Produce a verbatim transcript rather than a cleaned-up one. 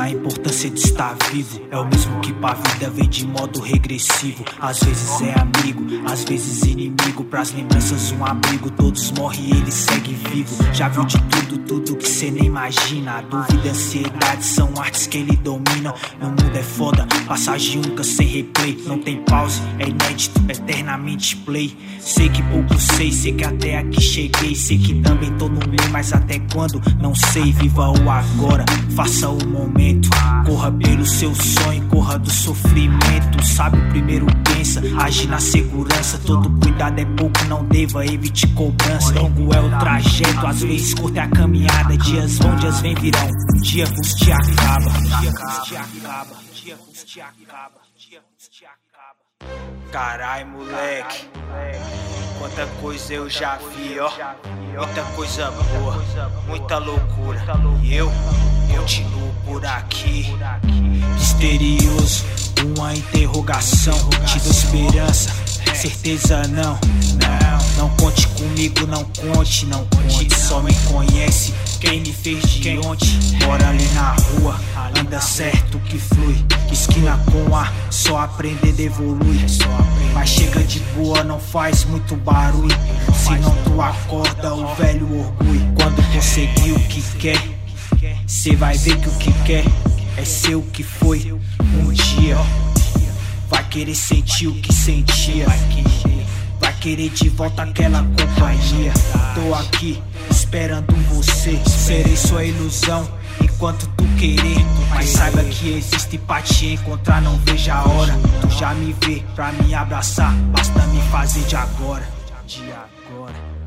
a importância de estar vivo. É o mesmo que pra vida vem de modo regressivo. Às vezes é amigo, às vezes inimigo. Pras lembranças um abrigo, todos morrem e ele segue vivo. Já viu de tudo, tudo que cê nem imagina. A dúvida e a ansiedade são artes que ele domina. No mundo é foda, passagem única sem replay. Não tem pause, é inédito, eternamente play. Sei que pouco sei, sei que até aqui cheguei. Sei que também tô no meio, mas até quando? Não sei, viva o agora, faça o momento. Corra pelo seu sonho, corra do sofrimento. Sabe, o primeiro pensa, age na segurança. Todo cuidado é pouco, não deva, evite cobrança. Longo é o trajeto, às vezes curta é a caminhada. Dias vão, dias vem, virão, um dia vos te acaba. Um dia vos te acaba, um dia vos te acaba, um dia vos te acaba. Carai, moleque, quanta coisa eu já vi, ó. Muita coisa boa, muita loucura. E eu continuo por aqui, misterioso, uma interrogação. Te dou esperança, certeza não. Não conte comigo, não conte, não conte. Só me conhece quem me fez de ontem. Bora ali na rua, anda certo que flui. Esquina com A, só aprender evolui. Mas chega de boa, não faz muito barulho. Senão tu acorda o velho orgulho. Quando conseguir o que quer, cê vai ver que o que quer é ser o que foi um dia. Vai querer sentir o que sentia, vai querer de volta aquela companhia. Tô aqui esperando você, serei sua ilusão enquanto tu querer. Mas saiba que existe pra te encontrar, não veja a hora. Tu já me vê pra me abraçar, basta me fazer de agora, de agora.